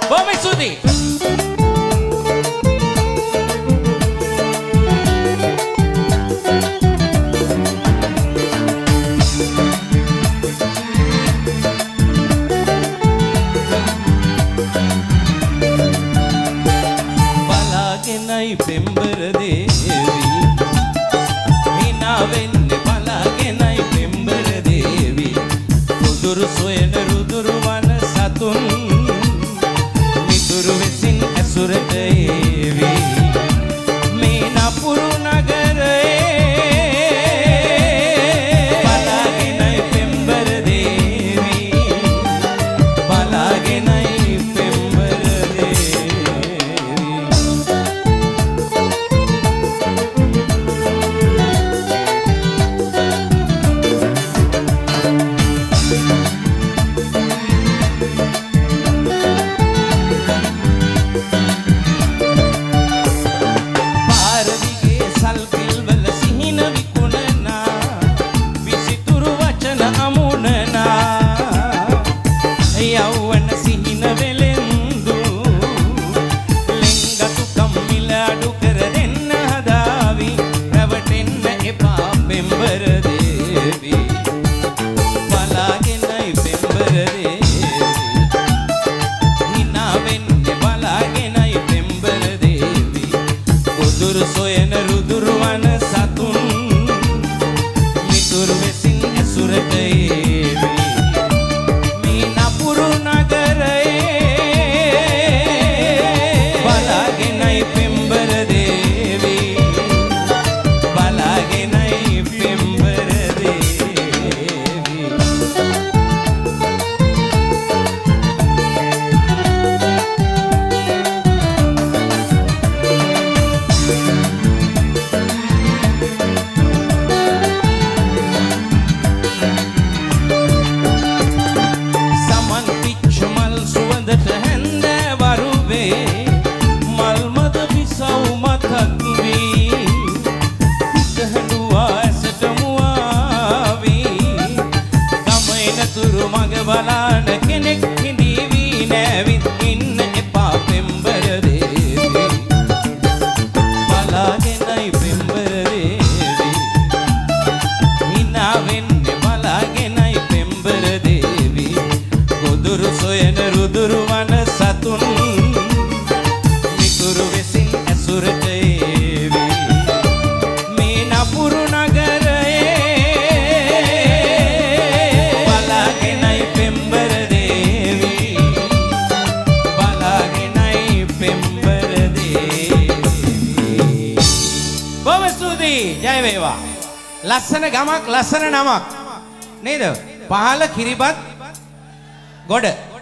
බොහොම ස්තුතියි. බලාගෙනයි පෙම්බර දේවි හිනා වෙන්නේ බලාගෙනයි පෙම්බර දේවි රුදුරු සොයන රුදුරු වන සතුන් මිතුරු වෙසින් ඇසුරට ඒවි මේ නපුරු නගරේ බලාගෙනයි පෙම්බර දේවි බලාගෙනයි පෙම්බර දේවි යවන සිහින වෙලෙන්දු ලෙන්ගතු කම්මිල අඩු කර දෙන්න හදාවි රැවටෙන්න එපා පෙම්බර දේවි බලාගෙනයි පෙම්බර දේවි හිනා වෙන්නේ බලාගෙනයි පෙම්බර දේවි උදුරු සොයන රුදුරු වන සතුන් මිතුරු වෙසින් ඇසුරට ඒවි තුරු මග බලාන කෙනෙක් හිඳීවි නැවිත් ඉන්න එපා පෙම්බර දේවි බලාගෙනයි පෙම්බර දේවි හිනා වෙන්නේ බලාගෙනයි පෙම්බර දේවි ගොදුරු සොයන රුදුරු වන සතුන් මිතුරු වෙසින් ඇසුරට ඒවි මේ නපුරු ජය වේවා. ලස්සන ගමක් ලස්සන නමක් නේද? පහළ කිරිබත් ගොඩ